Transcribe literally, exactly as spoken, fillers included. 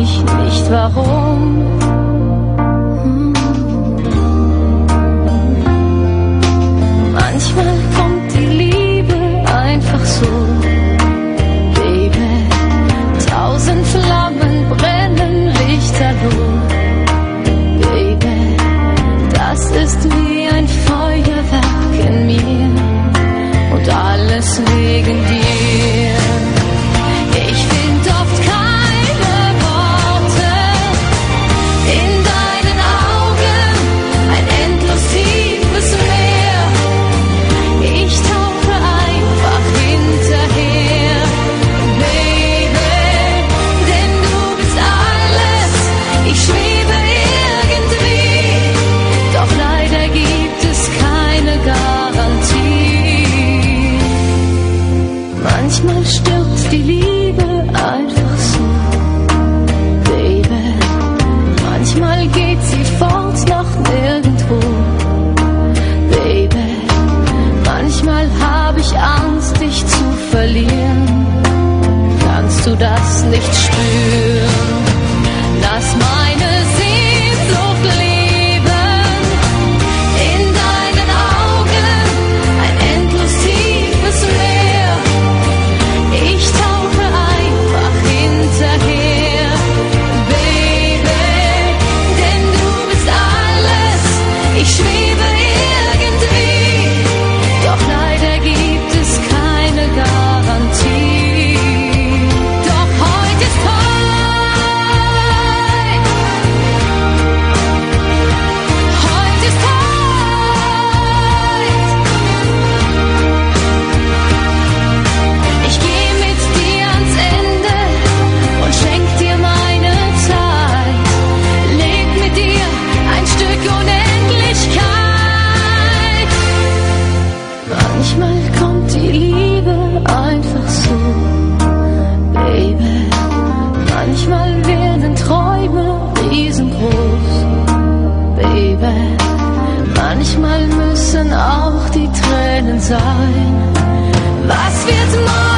ich nicht warum. Manchmal kommt die Liebe einfach so, Baby. Tausend Flammen brennen lichterloh, Baby. Das ist wie ein Feuerwerk in mir und alles wegen dir. Ich find oft keine Worte in deinen Augen, ein endlos tiefes Meer. Ich tauche einfach hinterher, Baby, denn du bist alles. Ich schwebe irgendwie, doch leider gibt es keine Garantie. Manchmal stirbt die Liebe einfach so, Baby. Manchmal geht sie fort nach nirgendwo, Baby. Manchmal hab ich Angst, dich zu verlieren. Kannst du das nicht spüren? Lass meine Sehnsucht leben in deinen Augen, ein endlos tiefes Meer. Ich tauche einfach hinterher, Baby, denn du bist alles. Ich schwebe irgendwie, doch leider gibt es keine Garantie. Doch heute ist heute, heute ist heute. Ich geh mit dir ans Ende und schenk dir meine Zeit. Leg mit dir ein Stück Unendlichkeit. Manchmal kommt die Liebe einfach so, Baby. Manchmal werden Träume riesengroß, Baby. Manchmal müssen auch die Tränen sein. Was wird morgen?